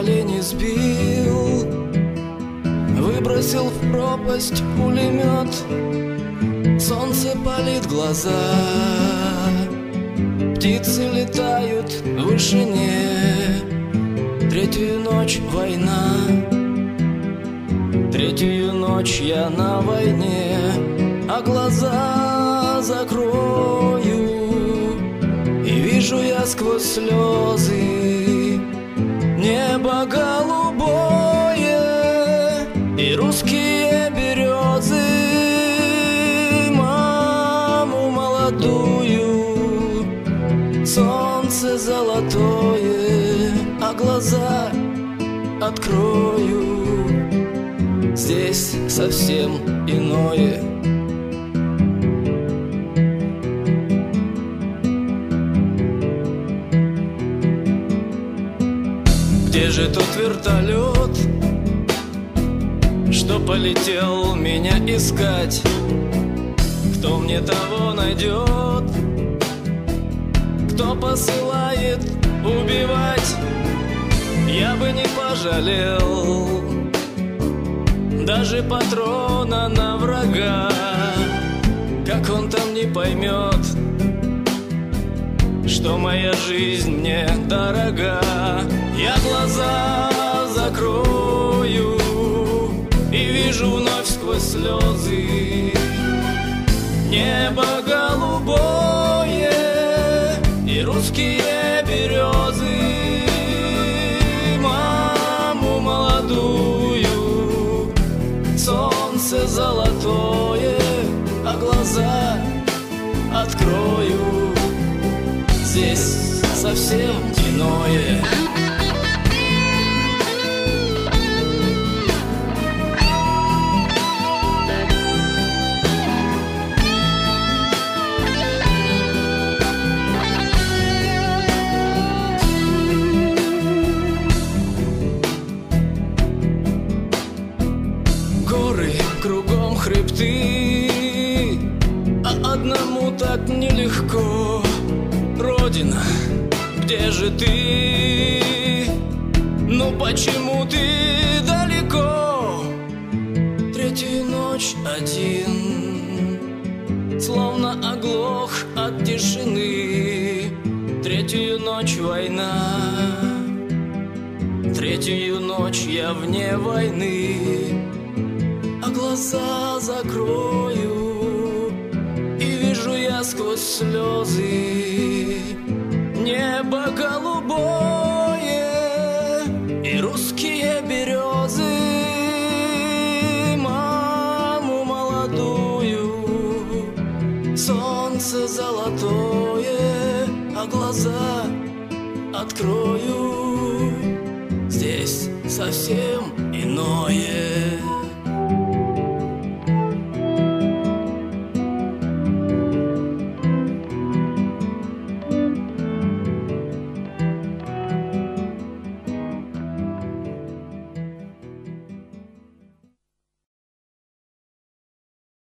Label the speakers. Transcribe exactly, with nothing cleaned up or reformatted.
Speaker 1: колени сбил, выбросил в пропасть пулемет. Солнце палит глаза, птицы летают в вышине. Третью ночь война, третью ночь я на войне, а глаза закрою, и вижу я сквозь слезы небо голубое и русские березы, маму молодую, солнце золотое, а глаза открою, здесь совсем иное. Где же тот вертолет, что полетел меня искать? Кто мне того найдет, кто посылает убивать? Я бы не пожалел даже патрона на врага. Как он там не поймет, что моя жизнь мне дорога? Я глаза закрою и вижу вновь сквозь слезы небо голубое и русские березы, маму молодую, солнце золотое, а глаза открою, здесь совсем иное. Горы, кругом хребты, а одному так нелегко. Родина, где же ты? Ну почему ты далеко? Третью ночь один, словно оглох от тишины. Третью ночь война, третью ночь я вне войны, а глаза закрою и вижу я сквозь слезы небо голубое и русские березы, маму молодую, солнце золотое, а глаза открою, здесь совсем иное.